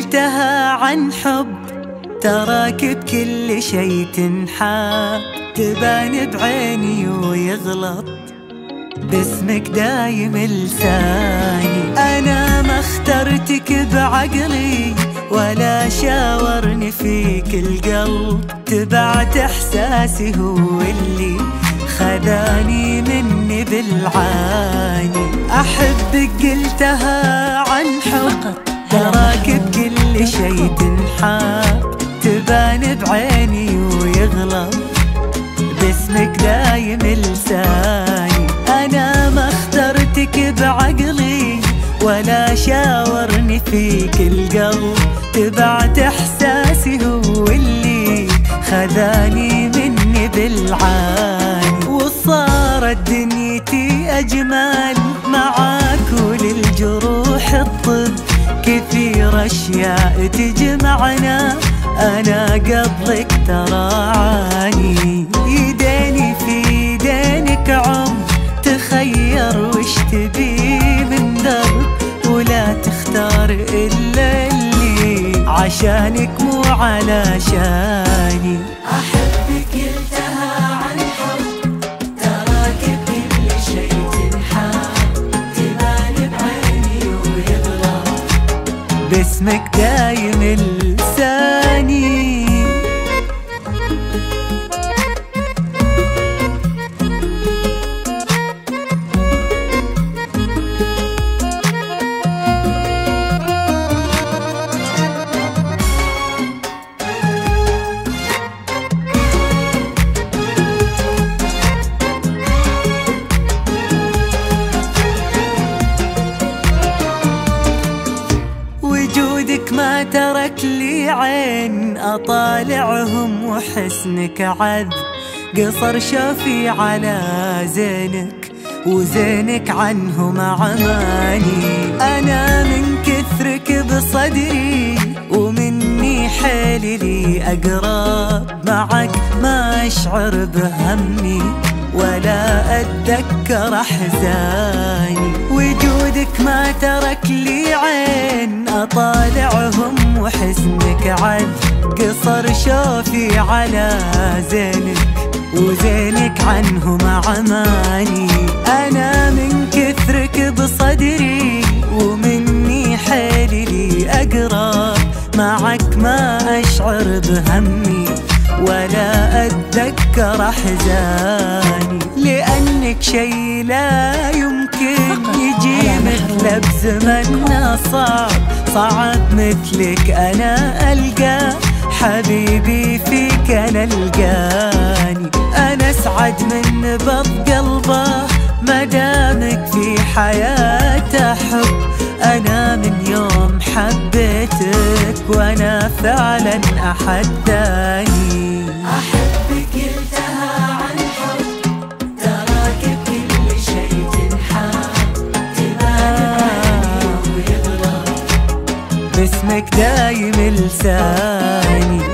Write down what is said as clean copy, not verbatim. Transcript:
قلتها عن حب تراك بكل شي تنحاب، تبان بعيني ويغلط باسمك دايم لساني. أنا ما اخترتك بعقلي ولا شاورني فيك القلب، تبعت إحساسي هو اللي خذاني مني بالعاني. أحبك قلتها عن حب تراك بكل شي تنحاب، تبان بعيني ويغلط باسمك دايم لساني. أنا ما اخترتك بعقلي ولا شاورني فيك القلب، تبعت إحساسي هو اللي خذاني مني بالعاني. وصارت دنيتي أجمل معاك وللجروح الطب، كثير أشياء تجمعنا أنا قبلك تراعاني. يديني في يدينك عمر تخير وش تبي من درب، ولا تختار إلا اللي عشانك مو علشاني. أحبك قلتها عن حب تراك بكل شي تنحاب، تبان بعيني ويغلط باسمك دايم لساني. وجودك ما ترك لي عين أطالعهم وحسنك عذب، قصر شافي على زينك وزينك عنهم عماني. أنا من كثرك بصدري ومني حيل لي أقرب، معك ما أشعر بهمي ولا أتذكر أحزاني. وجودك ما ترك لي عين أطالعهم وحسنك عذب، قصر شوفي على زينك وزينك عنهم عماني. أنا من كثرك بصدري ومني حيل لي أقرب، معك ما أشعر بهمي ولا أتذكر أحزاني. لأنك شي لا يمكن يجي مثله بزمننا صعب، صعب مثلك أنا ألقى حبيبي فيك أنا ألقاني. أنا أسعد من نبض قلبه مدامك في حياته حب. أنا من يوم حبيتك وأنا فعلا أحداني. أحبك قلتها عن حب تراك بكل شي تنحاب، تبان بعيني ويغلط باسمك دايم لساني.